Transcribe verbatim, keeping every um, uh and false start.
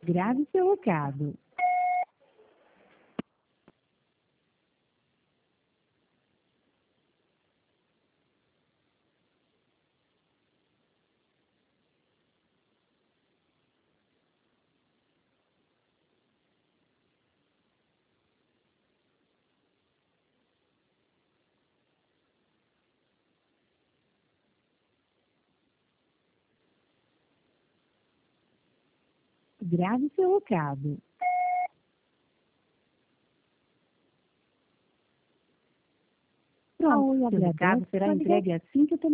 Grave seu recado. Grave seu recado. Pronto, seu recado será entregue assim que o telefone